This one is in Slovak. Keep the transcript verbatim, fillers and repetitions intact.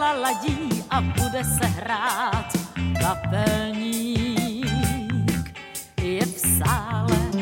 vela ladí a bude se hrát kapelník. Je v sále